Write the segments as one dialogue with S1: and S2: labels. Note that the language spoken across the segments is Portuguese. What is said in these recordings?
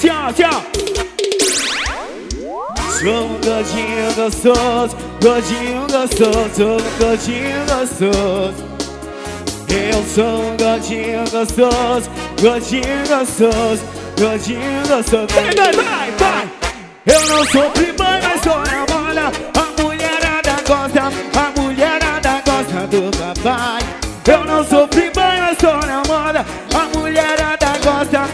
S1: tchau. Sou um gordinho gostoso, gordinho gostoso, sou um gordinho gostoso. Eu sou um gordinho gostoso, gordinho gostoso, gordinho gostoso. Vai! Eu não sou playboy, mas sou na moda. A mulherada gosta do papai. Eu não sou playboy, mas sou na moda. A mulherada gosta.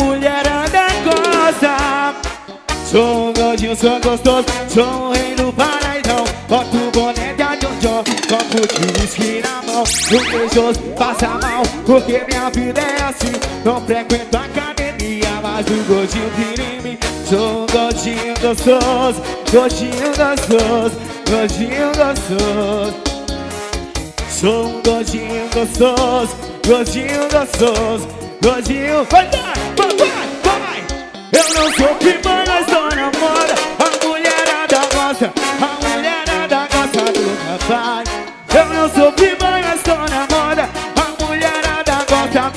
S1: Sou um gordinho, sou gostoso, sou o rei do Paraidão. Boto o boné da John, copo de whisky na mão. No beijoso passa mal, porque minha vida é assim. Não frequento a academia, mas o gordinho vira em mim. Sou um gordinho gostoso, gordinho gostoso, gordinho gostoso. Sou um gordinho gostoso, gordinho gostoso, gordinho. Vai! Eu não sou playboy, mas tô na moda. A mulherada gosta do papai. Eu não sou playboy, mas tô na moda. A mulherada gosta.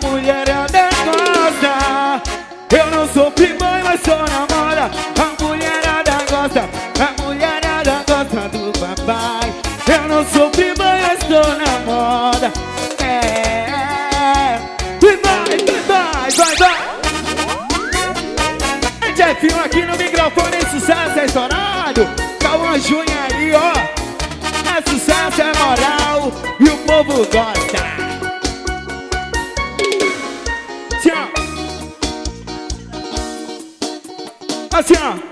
S1: Eu não sou playboy, mas tô na moda. A mulherada gosta do papai. Eu não sou playboy, mas tô na moda. Vai! Jefinho aqui no microfone, sucesso é estourado. Cauã Júnior aí, ó. É sucesso, é moral e o povo gosta. Tchau. Assim, ó.